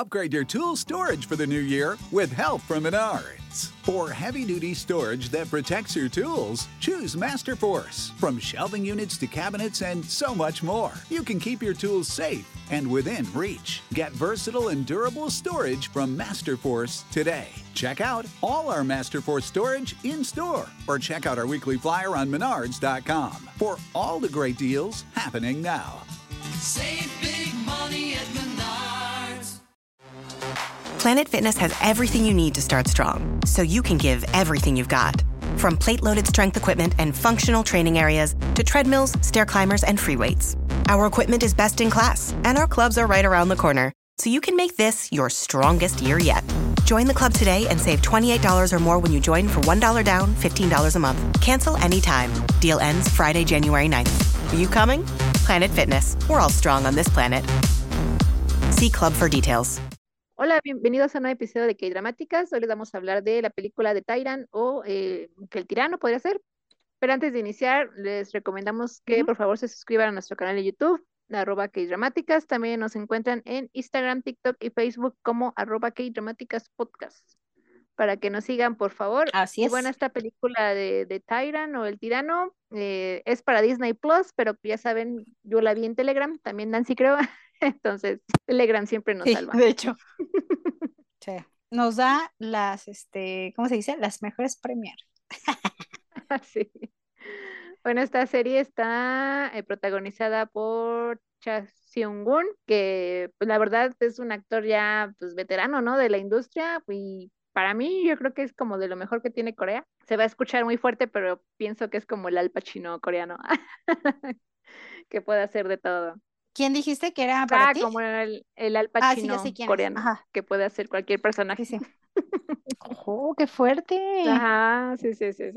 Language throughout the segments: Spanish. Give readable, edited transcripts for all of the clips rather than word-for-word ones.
Upgrade your tool storage for the new year with help from Menards. For heavy-duty storage that protects your tools, choose Masterforce. From shelving units to cabinets and so much more, you can keep your tools safe and within reach. Get versatile and durable storage from Masterforce today. Check out all our Masterforce storage in-store or check out our weekly flyer on Menards.com for all the great deals happening now. Save big money at Menards. Planet Fitness has everything you need to start strong, so you can give everything you've got. From plate-loaded strength equipment and functional training areas to treadmills, stair climbers, and free weights. Our equipment is best in class, and our clubs are right around the corner, so you can make this your strongest year yet. Join the club today and save $28 or more when you join for $1 down, $15 a month. Cancel anytime. Deal ends Friday, January 9th. Are you coming? Planet Fitness. We're all strong on this planet. See club for details. Hola, bienvenidos a un nuevo episodio de K-Dramáticas. Hoy les vamos a hablar de la película de Tyrant o Que el tirano podría ser. Pero antes de iniciar, les recomendamos que por favor se suscriban a nuestro canal de YouTube, @K-Dramáticas. También nos encuentran en Instagram, TikTok y Facebook como @K-Dramáticas Podcast. Para que nos sigan, por favor. Así Y es. bueno, esta película de Tyrant o El Tirano es para Disney Plus, pero ya saben, yo la vi en Telegram, también Nancy creo. Entonces, Telegram siempre nos Sí, salva. de hecho. Sí. Nos da las, ¿cómo se dice? Las mejores premier. Sí. Bueno, esta serie está protagonizada por Cha Seung-gun, que pues, la verdad es un actor ya pues, veterano, ¿no? De la industria y para mí yo creo que es como de lo mejor que tiene Corea. Se va a escuchar muy fuerte, pero pienso que es como el Al Pacino coreano, que puede hacer de todo. ¿Quién dijiste que era para ti? Como el Al Ah, sí, ya Pacino sé quién es. coreano, Ajá. que puede hacer cualquier personaje. Sí, sí. ¡Oh, qué fuerte! Ajá, sí.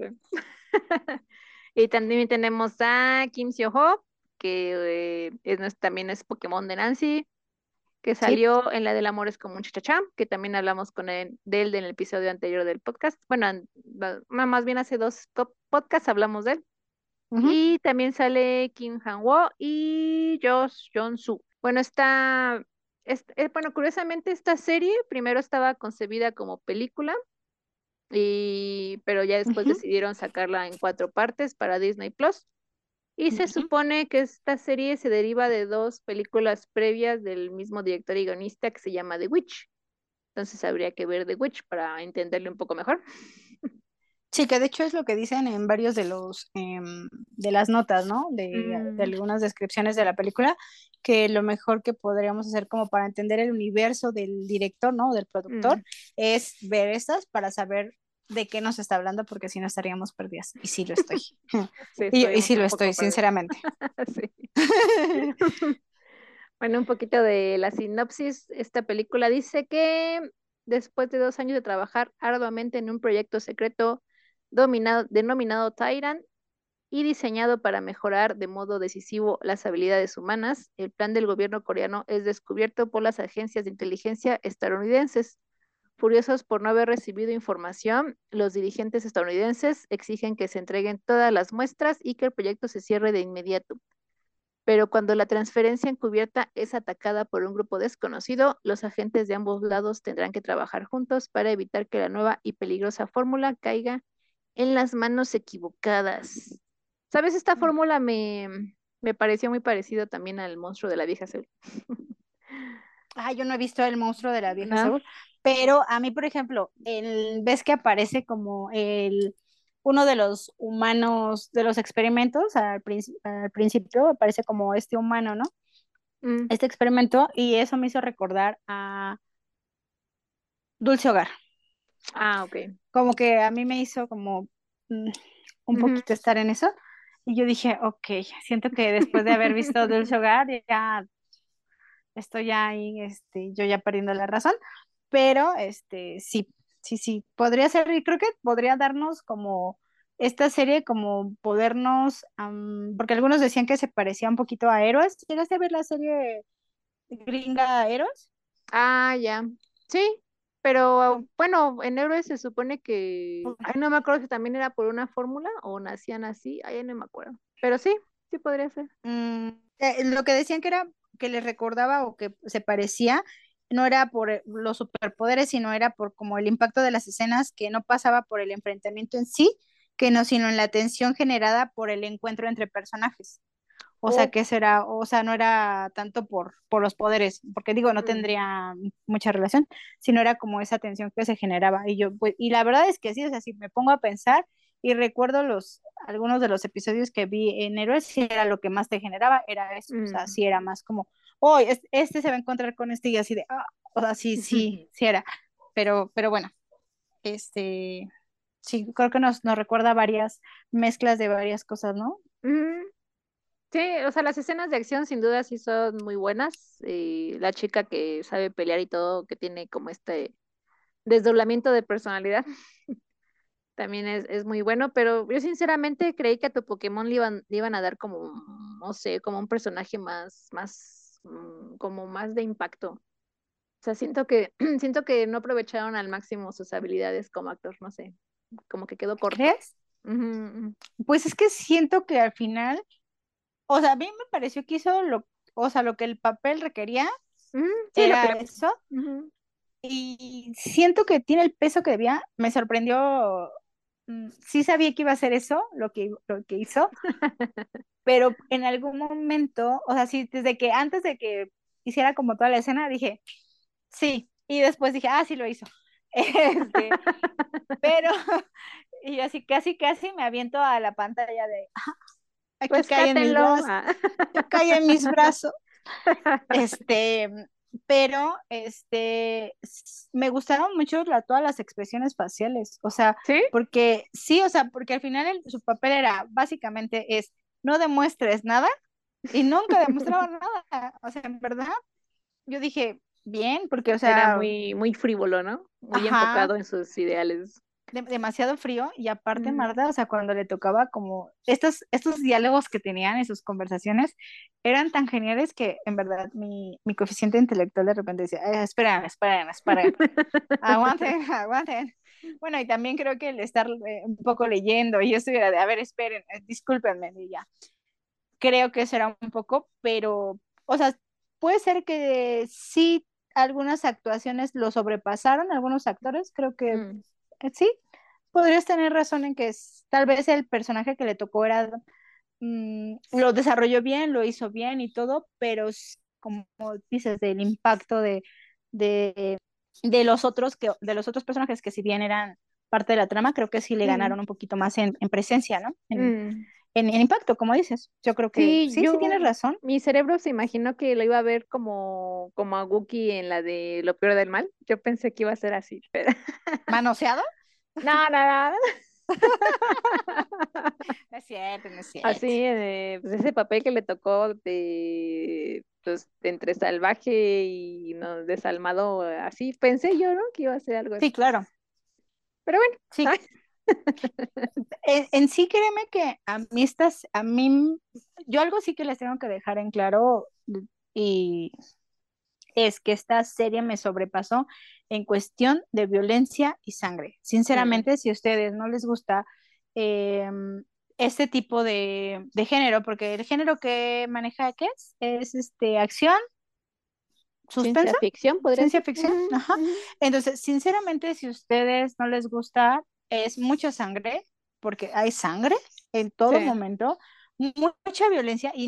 Y también tenemos a Kim Seo-ho, que también es Pokémon de Nancy, que salió en la del amor es como un chachachá, que también hablamos de él en el episodio anterior del podcast. Bueno, más bien hace dos podcasts hablamos de él. Ujú. Y también sale Kim Han-woo y Josh Jong-soo. Bueno, bueno, curiosamente esta serie primero estaba concebida como película, pero ya después Ujú. decidieron sacarla en 4 partes para Disney Plus. Y se Ujú. supone que esta serie se deriva de 2 películas previas del mismo director y guionista que se llama The Witch. Entonces habría que ver The Witch para entenderle un poco mejor. Sí, que de hecho es lo que dicen en varios de los de las notas, ¿no? De algunas descripciones de la película, que lo mejor que podríamos hacer como para entender el universo del director, ¿no? Del productor, es ver estas para saber de qué nos está hablando, porque si no estaríamos perdidas. Y sí lo estoy. Sí, Y sí estuvimos lo un poco estoy, perdidos. sinceramente. Sí. Bueno, un poquito de la sinopsis. Esta película dice que después de 2 años de trabajar arduamente en un proyecto secreto denominado Tyrant y diseñado para mejorar de modo decisivo las habilidades humanas, el plan del gobierno coreano es descubierto por las agencias de inteligencia estadounidenses. Furiosos por no haber recibido información, los dirigentes estadounidenses exigen que se entreguen todas las muestras y que el proyecto se cierre de inmediato. Pero cuando la transferencia encubierta es atacada por un grupo desconocido, los agentes de ambos lados tendrán que trabajar juntos para evitar que la nueva y peligrosa fórmula caiga en las manos equivocadas. ¿Sabes? Esta fórmula me pareció muy parecido también al monstruo de la vieja Seúl. Ah, yo no he visto el monstruo de la vieja ¿No? Seúl, pero a mí, por ejemplo, ves que aparece como uno de los humanos de los experimentos al principio aparece como este humano, ¿no? Mm. Este experimento, y eso me hizo recordar a Dulce Hogar. Ah, ok. Como que a mí me hizo como un Ujú. poquito estar en eso. Y yo dije, ok, siento que después de haber visto Dulce Hogar, ya estoy ahí, yo ya perdiendo la razón. Pero sí, podría ser, y creo que podría darnos como esta serie, como podernos, porque algunos decían que se parecía un poquito a Héroes. ¿Llegaste a ver la serie gringa Héroes? Ah, ya. Sí, pero bueno, en Héroes se supone que. Ay, no me acuerdo si también era por una fórmula o nacían así. Ay, no me acuerdo. Pero sí, sí podría ser. Lo que decían que era que les recordaba o que se parecía no era por los superpoderes, sino era por como el impacto de las escenas, que no pasaba por el enfrentamiento en sí, que no, sino en la tensión generada por el encuentro entre personajes. O sea, Oh, que será, o sea, no era tanto por los poderes, porque digo, no mm, tendría mucha relación, sino era como esa tensión que se generaba. Y yo, pues, y la verdad es que sí, o sea, si me pongo a pensar y recuerdo algunos de los episodios que vi en Héroes, sí era lo que más te generaba, era eso, o sea, mm. sí era más como, oh, este se va a encontrar con este y así de, ah, o sea, sí, sí, sí era. Pero bueno, este, sí, creo que nos recuerda varias mezclas de varias cosas, ¿no? Mm, sí, o sea, las escenas de acción sin duda sí son muy buenas. La chica que sabe pelear y todo, que tiene como este desdoblamiento de personalidad, también es muy bueno, pero yo sinceramente creí que a tu Pokémon le iban a dar como, no sé, como un personaje como más de impacto. O sea, siento que, siento que no aprovecharon al máximo sus habilidades como actor, no sé, como que quedó corto. ¿Crees? Ujú, ujú. Pues es que siento que al final, o sea, a mí me pareció que hizo o sea, lo que el papel requería Ujú, sí, lo que era le... eso, Ujú. y siento que tiene el peso que debía. Me sorprendió, sí sabía que iba a ser eso, lo que hizo, pero en algún momento, o sea, sí, desde que antes de que hiciera como toda la escena, dije, sí, y después dije, ah, sí lo hizo. Este, pero, y así casi, casi me aviento a la pantalla de, aquí cae en mis Rescátenlo. brazos, Ah. cae en mis brazos. Este, pero me gustaron mucho todas las expresiones faciales, o sea, ¿Sí? porque sí, o sea, porque al final su papel era básicamente es no demuestres nada y nunca demostraba nada, o sea, en verdad, yo dije, bien, porque, o Era sea, muy frívolo, ¿no? Muy ajá, enfocado en sus ideales. demasiado frío y aparte Mm, Marta, o sea, cuando le tocaba como estos diálogos que tenían en sus conversaciones eran tan geniales que en verdad mi coeficiente intelectual de repente decía, esperen, esperen, esperen, aguanten, aguanten. Bueno, y también creo que el estar un poco leyendo y yo estuviera de, a ver, esperen, discúlpenme, y ya. Creo que será un poco, pero, o sea, puede ser que sí algunas actuaciones lo sobrepasaron, algunos actores, creo que mm, sí, podrías tener razón en que tal vez el personaje que le tocó era, lo desarrolló bien, lo hizo bien y todo, pero como dices, del impacto de, de los otros personajes que si bien eran parte de la trama, creo que sí le mm, ganaron un poquito más en presencia, ¿no? mm. En impacto, como dices. Yo creo que Sí, sí, sí tienes razón. mi cerebro se imaginó que lo iba a ver como a Wookiee en la de Lo peor del mal. Yo pensé que iba a ser así, pero ¿Manoseado? no, no, no. No es cierto, no es Así, cierto. pues ese papel que le tocó pues, de entre salvaje y no, desalmado, así pensé yo, ¿no? Que iba a ser algo Sí, así. claro. Pero bueno, Sí, ay, en sí, créeme que yo algo sí que les tengo que dejar en claro, y es que esta serie me sobrepasó en cuestión de violencia y sangre. mm, Sinceramente, si a ustedes no les gusta eh, este tipo de género, porque el género que maneja, ¿qué es? Es acción, ciencia suspenso, ficción podría ciencia ser. ficción, Ujú, ajá. ujú. Entonces, sinceramente, si a ustedes no les gusta, es mucha sangre, porque hay sangre en Sí. todo momento, mucha violencia, y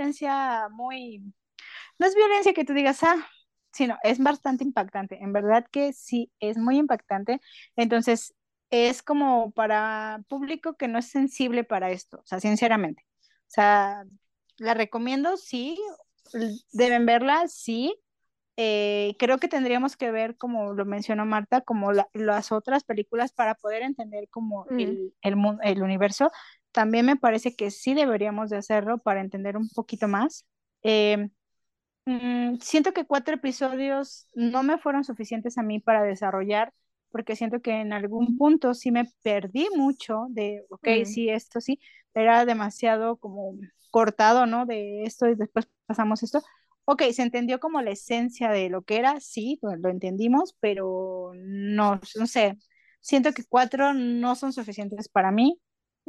no es violencia que tú digas, sino es bastante impactante. En verdad que sí, es muy impactante. Entonces, es como para público que no es sensible para esto, o sea, sinceramente. O sea, la recomiendo, sí, deben verla, sí. Creo que tendríamos que ver, como lo mencionó Marta, como las otras películas para poder entender como Mm, el universo. También me parece que sí deberíamos de hacerlo para entender un poquito más. Eh, Siento que 4 episodios no me fueron suficientes a mí para desarrollar, porque siento que en algún punto sí me perdí mucho de, ok, mm, sí, esto sí, era demasiado como cortado, ¿no? De esto y después pasamos esto. Ok, se entendió como la esencia de lo que era, sí, lo entendimos, pero no, no sé, siento que 4 no son suficientes para mí.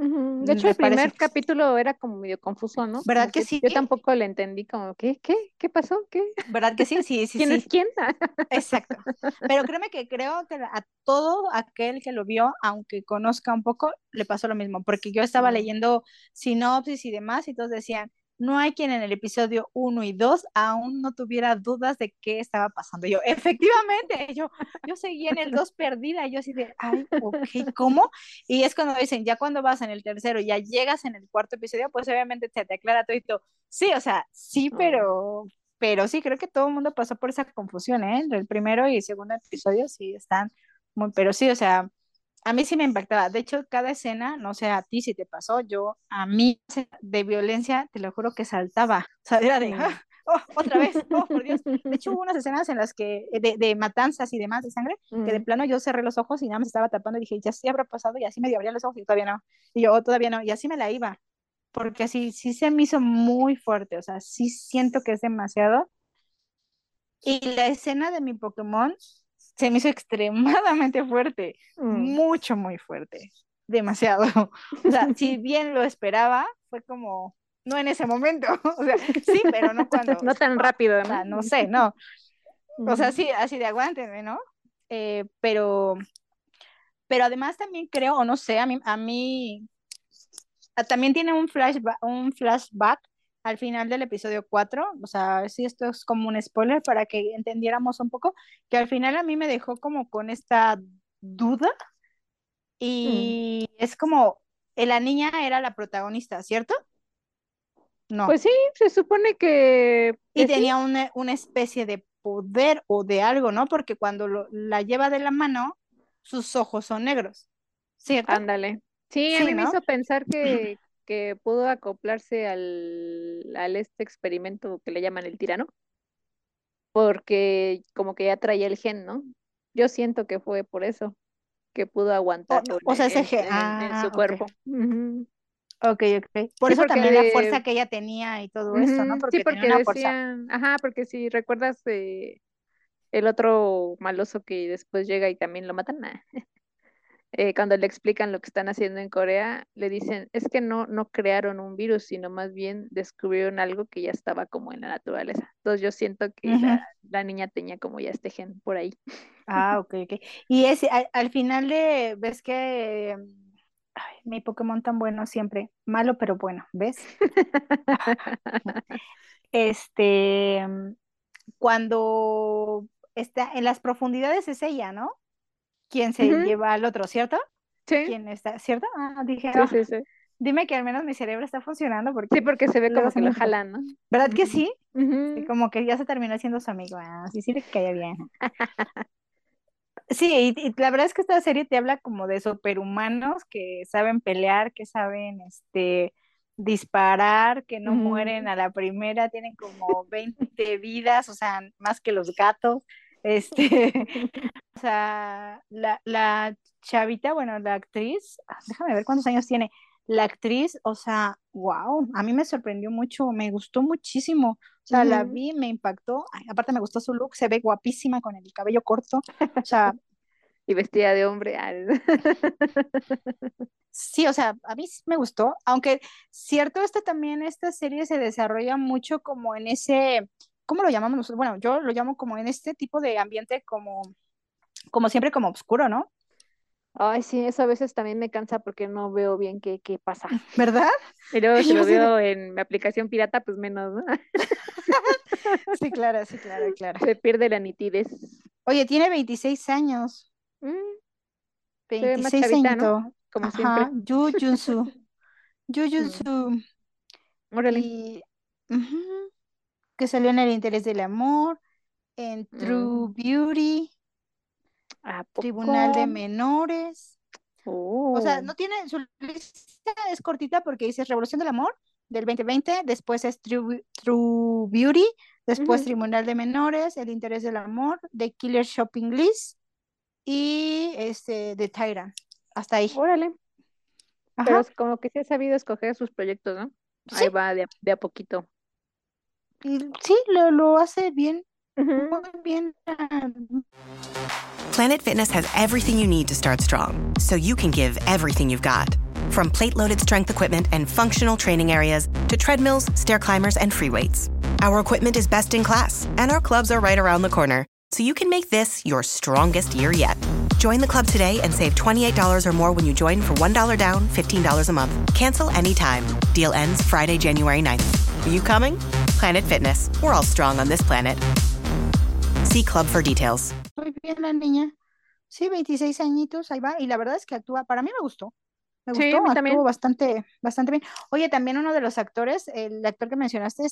Ujú. De hecho, Me el parece primer que capítulo era como medio confuso, ¿no? ¿verdad Como que que sí? yo tampoco le entendí, como, ¿qué pasó? ¿Qué? ¿Verdad que sí? Sí, sí, ¿Quién es sí. quién? Exacto. Pero créeme que creo que a todo aquel que lo vio, aunque conozca un poco, le pasó lo mismo, porque yo estaba Mm. leyendo sinopsis y demás, y todos decían, no hay quien en el episodio 1 y 2 aún no tuviera dudas de qué estaba pasando. Yo, efectivamente, yo seguía en el 2 perdida, y yo así de, ay, ok, ¿cómo? Y es cuando dicen, ya cuando vas en el tercero, ya llegas en el cuarto episodio, pues obviamente se te aclara todo y todo. Sí, o sea, sí, Mm. pero sí, creo que todo el mundo pasó por esa confusión, ¿eh? Entre el primero y el segundo episodio sí están muy, pero sí, o sea, a mí sí me impactaba. De hecho, cada escena, no sé a ti si te pasó, a mí de violencia, te lo juro que saltaba. O sea, era de, Mm. ¡ah! ¡Oh, otra vez! ¡Oh, por Dios! De hecho, hubo unas escenas en las que, de matanzas y demás de sangre, que de Mm. plano yo cerré los ojos y nada más estaba tapando y dije, ya sí habrá pasado, y así medio abría los ojos y todavía no. Y yo, "Oh, todavía no", y así me la iba porque sí, sí se me hizo muy fuerte, o sea, sí siento que es demasiado. Y la escena de mi Pokémon se me hizo extremadamente fuerte, Mm. mucho, muy fuerte, demasiado. O sea, si bien lo esperaba, fue como, no en ese momento, o sea, sí, pero no cuando, No tan ¡guau! rápido, O ¿no? sea, no sé, no. O sea, Mm. sí, así de aguántenme, ¿no? Eh, pero, pero además también creo, o no sé, a mí también tiene un flashback al final del episodio 4, o sea, sí, esto es como un spoiler para que entendiéramos un poco, que al final a mí me dejó como con esta duda Mm. y es como, la niña era la protagonista, ¿cierto? No. Pues sí, se supone Y que sí. tenía una especie de poder o de algo, ¿no? Porque cuando la lleva de la mano, sus ojos son negros, ¿cierto? Ándale. Sí, a Sí, mí me ¿no? hizo pensar que pudo acoplarse al este experimento que le llaman el tirano, porque como que ya traía el gen, ¿no? Yo siento que fue por eso, que pudo aguantarlo O sea, en su ok. cuerpo. Ujú. Ok, ok. Por Sí, eso porque también la fuerza que ella tenía y todo esto, ¿no? sí, Porque tenía porque una fuerza. decían, ajá, porque si recuerdas el otro maloso que después llega y también lo matan, cuando le explican lo que están haciendo en Corea, le dicen, es que no crearon un virus, sino más bien descubrieron algo que ya estaba como en la naturaleza. Entonces yo siento que Ujú. la niña tenía como ya este gen por ahí. Ah, ok, ok. Y al final ves que ay, mi Pokémon tan bueno siempre, malo pero bueno, ¿ves? Este, cuando está en las profundidades es ella, ¿no? Quien se Ujú. lleva al otro, ¿cierto? Sí, ¿Quién está, cierto? Ah, dije, sí, sí, sí. dime que al menos mi cerebro está funcionando Sí, porque porque se ve luego como se que me lo hace un poco. jalan, ¿no? ¿Verdad que Ujú. sí? Sí, Ujú. como que ya se terminó siendo su amigo. Ah, sí, sí le caía bien. Sí, y la verdad es que esta serie te habla como de superhumanos que saben pelear, que saben disparar, que no mueren Ujú. a la primera, tienen como 20 vidas, o sea, más que los gatos. Este, o sea, la chavita, bueno, la actriz, déjame ver cuántos años tiene. La actriz, o sea, wow, a mí me sorprendió mucho, me gustó muchísimo. O sea, la Ujú. vi, me impactó. Ay, aparte me gustó su look, se ve guapísima con el cabello corto. O sea, Y vestida de hombre. sí, o sea, a mí sí me gustó, aunque cierto, también esta serie se desarrolla mucho como en ese, ¿cómo lo llamamos nosotros? Bueno, yo lo llamo como en este tipo de ambiente como siempre como oscuro, ¿no? Ay, sí, eso a veces también me cansa porque no veo bien qué pasa. ¿Verdad? Y luego si Yo lo así de, veo en mi aplicación pirata, pues menos, ¿no? sí, claro, sí, claro, claro. Se pierde la nitidez. Oye, tiene 26 años, Mm, se ve más 26 chavita, ¿no? añitos, Como ajá, siempre. Yu Mm, Junsu, órale. y ujú, que salió en El interés del amor, en True Mm, Beauty, ¿a Tribunal de poco? Menores. O sea, Oh. no tiene, su lista es cortita porque dice Revolución del Amor del 2020, después es True Beauty, después Ujú. Tribunal de Menores, El interés del amor, The Killer Shopping List y The Tyrant. Hasta ahí. Órale. Ajá. Pero es como que sí ha sabido escoger sus proyectos, ¿no? Sí, Ahí va de a poquito. y sí, lo hace bien, muy Ujú. bien. Planet Fitness has everything you need to start strong, so you can give everything you've got. From plate-loaded strength equipment and functional training areas to treadmills, stair climbers, and free weights. Our equipment is best in class, and our clubs are right around the corner, so you can make this your strongest year yet. Join the club today and save $28 or more when you join for $1 down, $15 a month. Cancel anytime. Deal ends Friday, January 9th. Are you coming? Planet Fitness. We're all strong on this planet. See club for details. Muy bien la niña. Sí, 26 añitos, ahí va. Y la verdad es que actúa, para mí me gustó. Me Sí, a gustó, mí actuó también. bastante bien. Oye, también uno de los actores, el actor que mencionaste,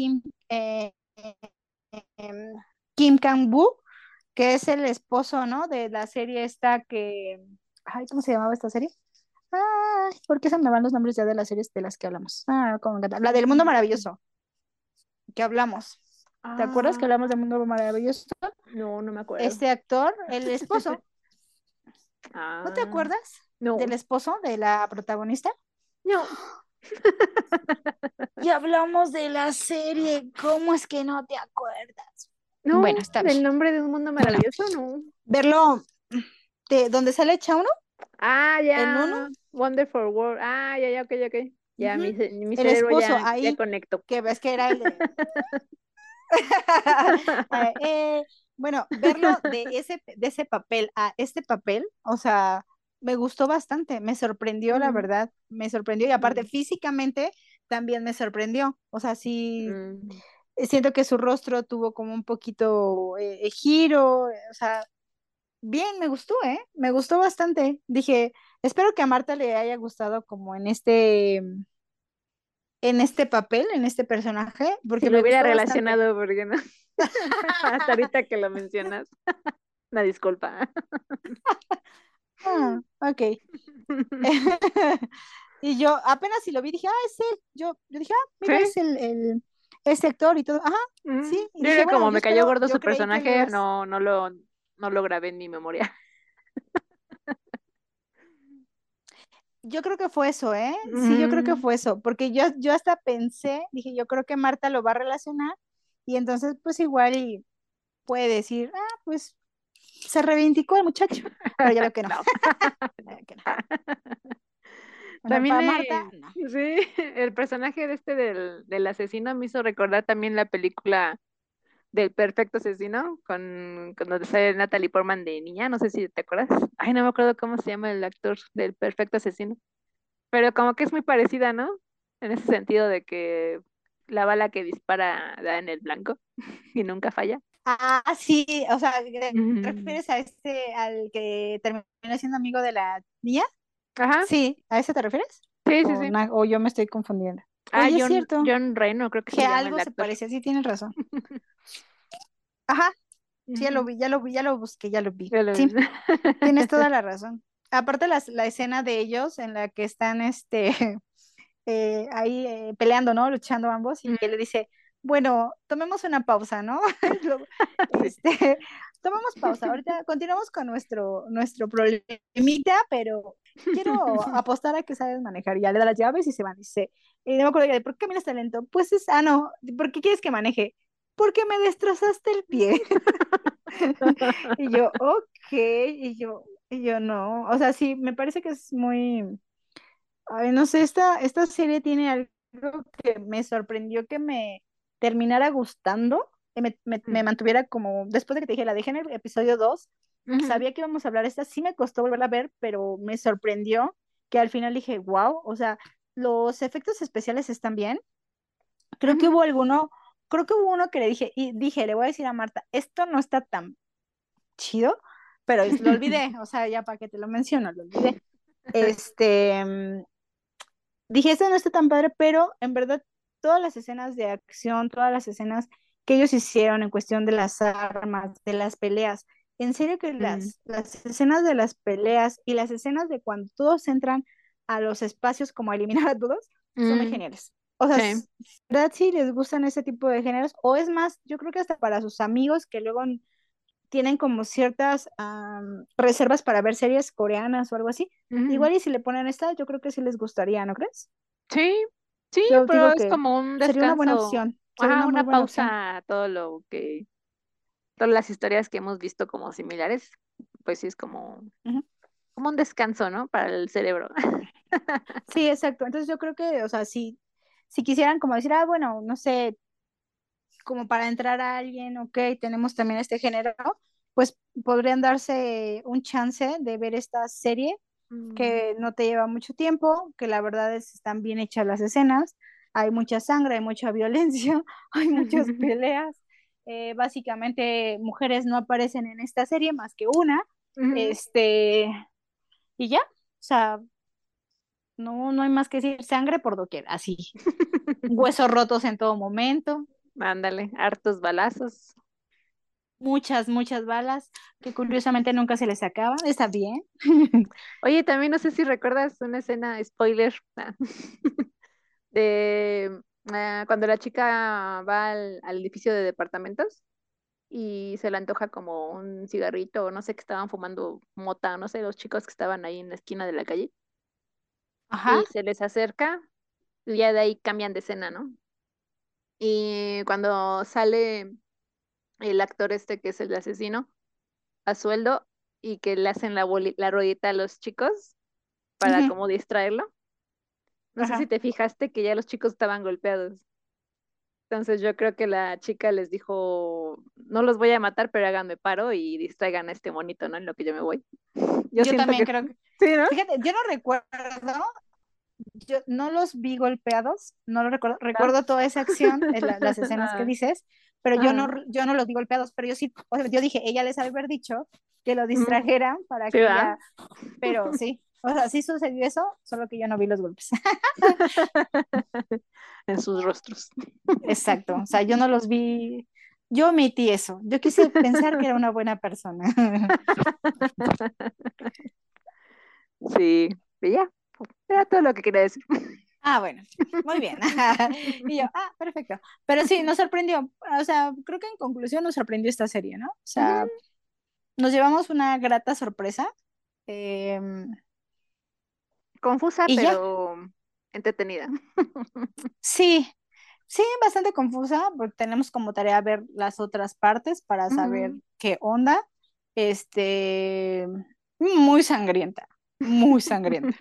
em, Kim Kang-woo, que es el esposo, ¿no? De la serie esta que, ay, ¿cómo se llamaba esta serie? Ay, ¿por qué se me van los nombres ya de las series de las que hablamos? Ah, cómo me encanta. La del Mundo Maravilloso, que hablamos. ¿Te acuerdas que Ah, hablamos del Mundo Maravilloso? no, no me acuerdo. Este actor, el esposo, ¿no te Ah, acuerdas no, del esposo de la protagonista? no, Y hablamos de la serie, ¿cómo es que no te acuerdas? no, Bueno, está del bien. nombre de un mundo Bueno, maravilloso, no. verlo de donde sale Chauno, Ah, el uno, ya, Wonderful World. Ah, ya, ya, ok, ok. Ya, ujú, mi el cerebro esposo ya ahí, conectó. que ves que era el de... bueno, verlo de ese papel a este papel, o sea, me gustó bastante, me sorprendió, la Mm, verdad, me sorprendió y aparte mm, físicamente también me sorprendió, o sea, sí, mm. siento que su rostro tuvo como un poquito giro, o sea, bien, me gustó, ¿eh? Me gustó bastante. Dije, espero que a Marta le haya gustado como en este papel, en este personaje, Si porque lo me hubiera gustó bastante. relacionado, porque no. Hasta ahorita que lo mencionas. Una disculpa. Ah, ok. Y yo apenas si lo vi, dije, ah, es él. Yo dije, ah, Sí. mira, es ese actor y todo. Ajá, Mm. sí. Y Yo dije, creo que bueno, como yo me cayó espero, gordo yo su creí que lo personaje, ibas. no lo grabé en mi memoria. Yo creo que fue eso, ¿eh? Sí, yo creo que Mm. fue eso, porque yo hasta pensé, dije, yo creo que Marta lo va a relacionar y entonces pues igual y puede decir, ah, pues se reivindicó el muchacho, pero ya veo que no. No. Ya veo que no. Bueno, También para Marta, no. sí, el personaje de del asesino me hizo recordar también la película del Perfecto Asesino con donde sale Natalie Portman de niña, no sé si te acuerdas. Ay, no me acuerdo cómo se llama el actor del Perfecto Asesino, pero como que es muy parecida, ¿no? En ese sentido de que la bala que dispara da en el blanco y nunca falla. Ah, sí, o sea, ¿te Ujú. refieres a al que terminó siendo amigo de la niña? Ajá, Sí, ¿a ese te refieres? sí, sí, O, sí. o yo me estoy confundiendo. Ah, Oye, es cierto, John Reno creo que que se llama el algo se actor. parece, sí tienes razón. Ajá, sí, ya lo Ujú. vi, ya lo busqué, ya lo vi. Ya lo Sí, ves. tienes toda la razón. Aparte la escena de ellos en la que están ahí peleando, ¿no? Luchando ambos y que le dice, bueno, tomemos una pausa, ¿no? Luego, Sí. este, tomemos pausa. Ahorita continuamos con nuestro problemita, pero quiero apostar a que sabes manejar. Y ya le da las llaves y se van. Dice, y no me acuerdo ya, ¿por qué caminas tan lento? Pues no, ¿por qué quieres que maneje? Porque me destrozaste el pie. Y yo, ok, y yo no. O sea, sí, me parece que es muy, ay, no sé, esta serie tiene algo que me sorprendió que me terminara gustando, y me mantuviera como, después de que te dije, la dejé en el episodio 2 Ujú, sabía que íbamos a hablar de esta, sí me costó volverla a ver, pero me sorprendió que al final dije, wow, o sea, los efectos especiales están bien. Creo que ujú. creo que hubo uno que le dije, y dije, le voy a decir a Marta, esto no está tan chido, pero lo olvidé, o sea, ya para que te lo menciono, lo olvidé. Este, dije, esto no está tan padre, pero en verdad todas las escenas de acción, todas las escenas que ellos hicieron en cuestión de las armas, de las peleas, en serio que Mm, las escenas de las peleas y las escenas de cuando todos entran a los espacios como a eliminar a todos, son muy mm, geniales. O sea, sí. ¿verdad? Si les gustan ese tipo de géneros, o es más, yo creo que hasta para sus amigos que luego tienen como ciertas reservas para ver series coreanas o algo así. Ujú. Igual y si le ponen esta, yo creo que sí les gustaría, ¿no crees? Sí, sí, Yo pero digo es que como un sería una buena descanso, opción, sería ajá, una muy una buena opción. pausa a todas las historias que hemos visto como similares, pues sí es Ujú. como un descanso, ¿no? Para el cerebro. Sí, exacto. Entonces yo creo que, o sea, si quisieran como decir, ah, bueno, no sé, como para entrar a alguien, ok, tenemos también este género, pues podrían darse un chance de ver esta serie Mm. que no te lleva mucho tiempo, que la verdad es están bien hechas las escenas, hay mucha sangre, hay mucha violencia, hay muchas peleas. Básicamente, mujeres no aparecen en esta serie más que una, Ujú. este, y ya, o sea, no hay más que decir, sangre por doquier, así, huesos rotos en todo momento, Ándale, hartos balazos. muchas balas, que curiosamente nunca se les acaban, está bien. Oye, también no sé si recuerdas una escena, spoiler, de cuando la chica va al edificio de departamentos y se le antoja como un cigarrito o no sé, que estaban fumando mota, no sé, los chicos que estaban ahí en la esquina de la calle Ajá, y se les acerca y ya de ahí cambian de escena, ¿no? Y cuando sale el actor este que es el asesino a sueldo y que le hacen la ruedita a los chicos para ujú, como distraerlo. No sé si ajá. te fijaste que ya los chicos estaban golpeados. Entonces yo creo que la chica les dijo, no los voy a matar, pero háganme paro y distraigan a este monito, ¿no? En lo que yo me voy. Yo Yo siento también que creo que, sí, ¿no? fíjate, yo no recuerdo, yo no los vi golpeados, no lo recuerdo, ¿No? recuerdo toda esa acción, las escenas que Ah, dices, pero ajá. yo no los vi golpeados, pero yo sí, o sea, yo dije, ella les ha de haber dicho que lo Mm, distrajeran para sí, que ¿verdad? ella, pero sí, o sea, sí sucedió eso, solo que yo no vi los golpes. En sus rostros. Exacto, o sea, yo no los vi, yo omití eso, yo quise pensar que era una buena persona. Sí, y ya, era todo lo que quería decir. Ah, bueno, muy bien. Y yo, ah, perfecto. Pero sí, nos sorprendió. O sea, creo que en conclusión nos sorprendió esta serie, ¿no? O Ujú. sea, nos llevamos una grata sorpresa. em, Confusa, y ya, pero entretenida. sí, sí, bastante confusa, porque tenemos como tarea ver las otras partes para saber Ujú. qué onda. Este, muy sangrienta, muy sangrienta.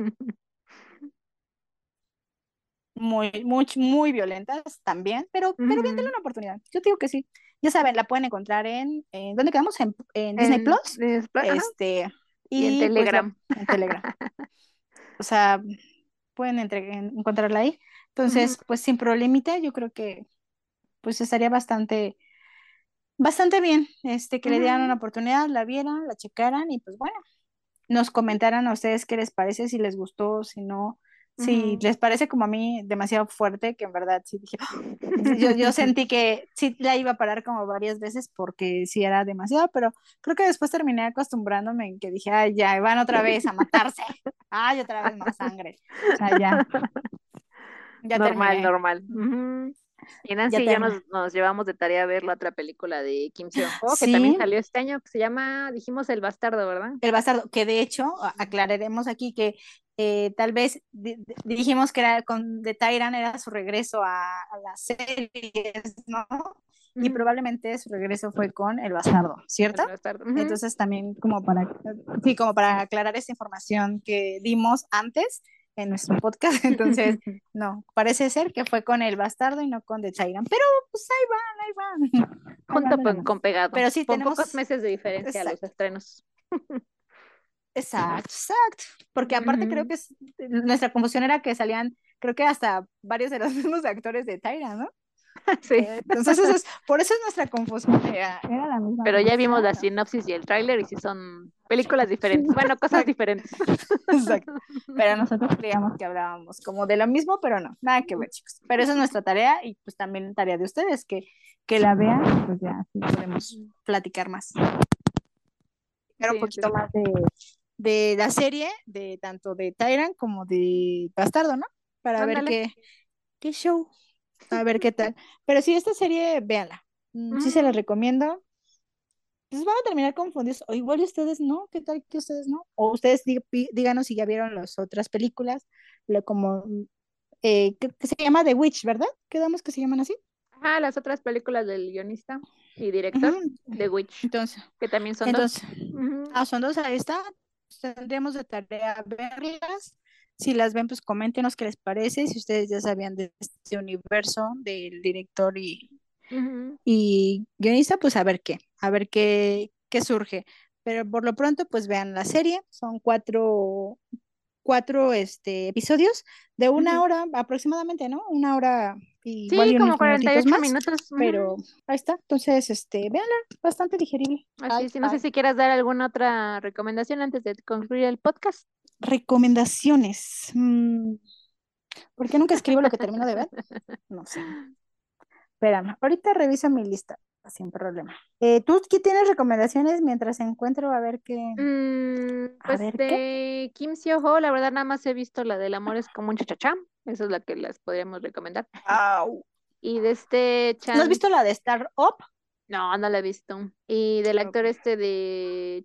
Muy violentas también, pero bien, denle Ujú. una oportunidad. Yo te digo que sí. Ya saben, la pueden encontrar ¿dónde quedamos? En Disney Plus, Ajá, este, y en y pues Telegram. en Telegram. O sea, pueden encontrarla ahí. Ujú, Entonces, pues sin problemita, yo creo que pues estaría bastante bien, que le dieran una ujú, oportunidad, la vieran, la checaran y pues bueno, nos comentaran a ustedes qué les parece, si les gustó, si no, si ujú. les parece como a mí demasiado fuerte, que en verdad sí dije, "Ah". Yo sentí que sí la iba a parar como varias veces porque sí era demasiado, pero creo que después terminé acostumbrándome en que dije, ay, ya van otra vez a matarse, ay, otra vez más sangre, o sea, ya Normal, terminé, normal. Ujú. Y ya Nancy y yo terminé. nos llevamos de tarea a ver la otra película de Kim Seon-ho, que también Sí, salió este año, que se llama, dijimos, El Bastardo, ¿verdad? el bastardo, que de hecho, aclararemos aquí que tal vez dijimos que era con The Tyrant era su regreso a las series, ¿no? Y Ujú. probablemente su regreso fue con El Bastardo, ¿cierto? El Bastardo. Ujú. Entonces también sí, como para aclarar esa información que dimos antes en nuestro podcast, entonces, no, parece ser que fue con El Bastardo y no con The Tyrant, pero pues ahí van Junto de la con mano. pegado, Pero sí con pocos tenemos, meses de diferencia a los exacto. estrenos. Exacto. Porque aparte creo Ujú. que nuestra confusión era que salían, creo que hasta varios de los mismos actores de Tyra, ¿no? Sí, Entonces, por eso es nuestra confusión. Era la misma pero ya producción, vimos la ¿no? sinopsis y el tráiler y sí son películas Sí, diferentes. Bueno, cosas diferentes. exacto. Pero nosotros creíamos que hablábamos como de lo mismo, pero no, nada que ver, chicos. Pero esa es nuestra tarea y pues también tarea de ustedes, que la vean y pues ya así podemos platicar más. Platicar un Sí, sí, poquito sí. más de la serie, de tanto de Tyrant como de Bastardo, ¿no? Para ver Ándale. qué show, a ver qué tal. Pero sí, esta serie, véanla. Sí se la Ujú. recomiendo. Pues van a terminar confundidos. O igual y ustedes no, ¿qué tal que ustedes no? O ustedes díganos si ya vieron las otras películas, como, que se llama The Witch, ¿verdad? Quedamos que se llaman así. Ajá, las otras películas del guionista y director, Ujú. The Witch, Entonces, que también son dos. entonces, Ujú. son dos, ahí está. Tendríamos de tarea verlas. Si las ven, pues coméntenos qué les parece, si ustedes ya sabían de este universo del director Ujú. y guionista, pues a ver qué surge. Pero por lo pronto, pues vean la serie, son cuatro episodios de una Ujú. hora aproximadamente, ¿no? Una hora igual Sí, y como unos minutitos 48 más, minutos. pero Ujú. ahí está. Entonces, véanla, bastante digerible. Así Ay, es. Y no sé ay. si quieras dar alguna otra recomendación antes de concluir el podcast. Recomendaciones. ¿Por qué nunca escribo lo que termino de ver? No sé. Espérame, ahorita revisa mi lista, sin problema. ¿Tú qué tienes recomendaciones mientras encuentro a Pues ver qué? de Kim Seo-ho, la verdad nada más he visto la del amor es como un chachachá. Esa es la que les podríamos recomendar. Au. Y de este ¿No has Chan, visto la de Star Up? no la he visto. Y del Ok. actor este de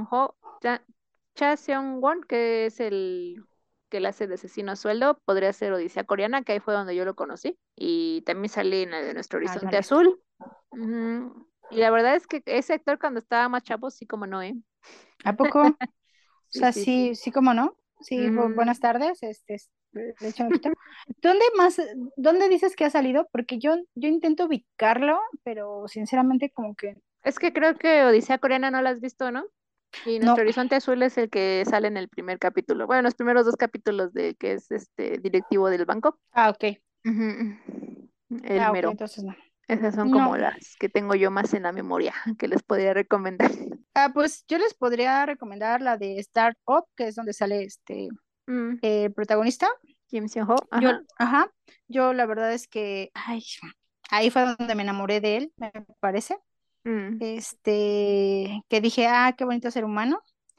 Cha Seong-won, que es el que le hace de asesino a sueldo, podría ser Odisea Coreana, que ahí fue donde yo lo conocí. Y también sale en la de Nuestro Ah, no Horizonte la he visto. Azul. Ujú. Y la verdad es que ese actor cuando estaba más chavo, sí como no, ¿eh? ¿A poco? O Sí, sea, sí, sí. sí, sí, cómo no. Sí, Mm, buenas tardes, de hecho, Lupita. ¿Dónde más, dónde dices que ha salido? Porque yo intento ubicarlo, pero sinceramente como que es que creo que Odisea Coreana no la has visto, ¿no? Y Nuestro no. Horizonte Azul es el que sale en el primer capítulo. Bueno, los primeros dos capítulos de que es este directivo del banco. Ah, ok. Ujú. El Ah, ok, mero. entonces no. Esas son No. como las que tengo yo más en la memoria que les podría recomendar. Ah, pues yo les podría recomendar la de Start Up, que es donde sale Mm, protagonista. Kim Seon-ho, Yo, ajá. ajá, yo la verdad es que, ay, ahí fue donde me enamoré de él, me parece. Mm. Que dije, ah, qué bonito ser humano.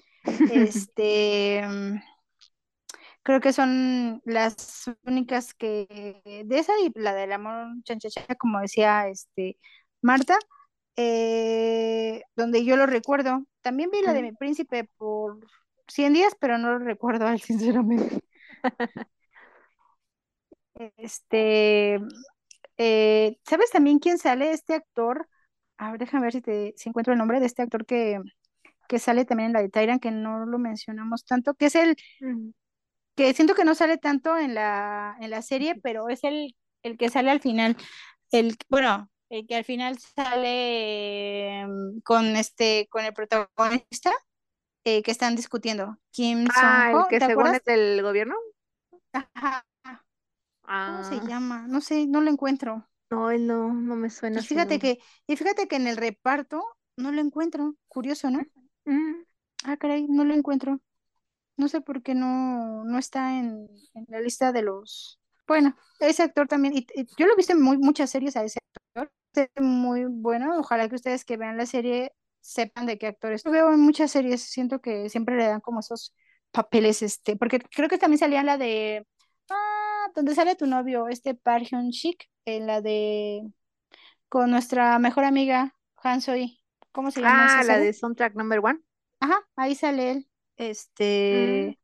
Este, mm, creo que son las únicas de esa y la del amor chanchacha, como decía Marta, donde yo lo recuerdo. También vi la de Mm. mi príncipe por 100 días, pero no lo recuerdo a él, sinceramente. Este, ¿Sabes también quién sale? Este actor, a ver, déjame ver si encuentro el nombre de este actor que sale también en la de Tyrant, que no lo mencionamos tanto, que es Mm. que siento que no sale tanto en la serie, pero es el que sale al final. Bueno, el que al final sale con el protagonista que están discutiendo, Kim Ah, el Song-ho, que ¿te según acuerdas? es del gobierno. Ajá. ¿Cómo se Ah, llama? No sé, no lo encuentro. no, él no me suena Y su fíjate nombre. que, y fíjate que en el reparto no lo encuentro. Curioso, ¿no? Mm. Ah, caray, no lo encuentro. No sé por qué no está en la lista de los. Bueno, ese actor también. Y yo lo he visto en muchas series a ese actor. Es muy bueno. Ojalá que ustedes que vean la serie sepan de qué actores. Lo veo en muchas series. Siento que siempre le dan como esos papeles, porque creo que también salía en la de. Ah, donde sale tu novio, Park Hyun-sik, en la de con nuestra mejor amiga Han Soy. ¿Cómo se llama esa Ah, la serie? de Soundtrack Number One. Ajá, ahí sale él. Mm.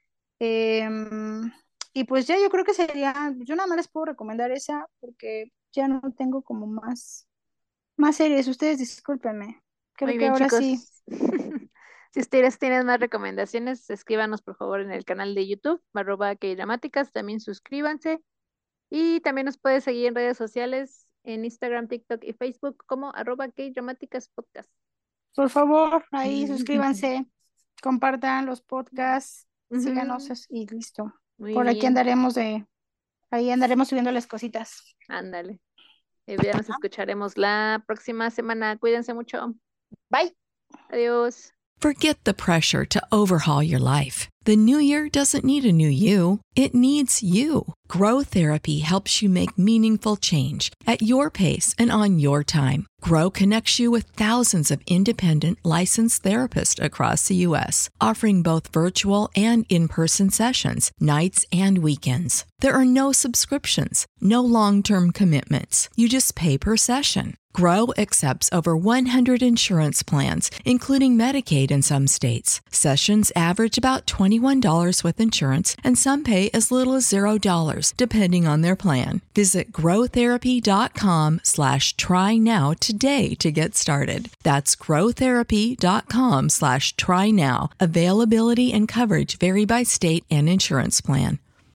Em, y pues ya yo creo que yo nada más les puedo recomendar esa porque ya no tengo como más series. Ustedes discúlpenme. Creo Muy que bien, ahora sí. chicos. Si ustedes tienen más recomendaciones, escríbanos por favor en el canal de YouTube, @kdramáticas. También suscríbanse. Y también nos puedes seguir en redes sociales, en Instagram, TikTok y Facebook como @kdramáticaspodcast. Por favor, ahí suscríbanse, compartan los podcasts, síganos Ujú. y listo. Muy Por aquí bien, ahí andaremos subiendo las cositas. ándale. Ya nos escucharemos la próxima semana. Cuídense mucho. Bye. Adiós. Forget the pressure to overhaul your life. The new year doesn't need a new you. It needs you. Grow Therapy helps you make meaningful change at your pace and on your time. Grow connects you with thousands of independent licensed therapists across the U.S., offering both virtual and in-person sessions, nights and weekends. There are no subscriptions, no long-term commitments. You just pay per session. Grow accepts over 100 insurance plans, including Medicaid in some states. Sessions average about $21 with insurance, and some pay as little as $0, depending on their plan. Visit growtherapy.com/try now today to get started. That's growtherapy.com/try now. Availability and coverage vary by state and insurance plan.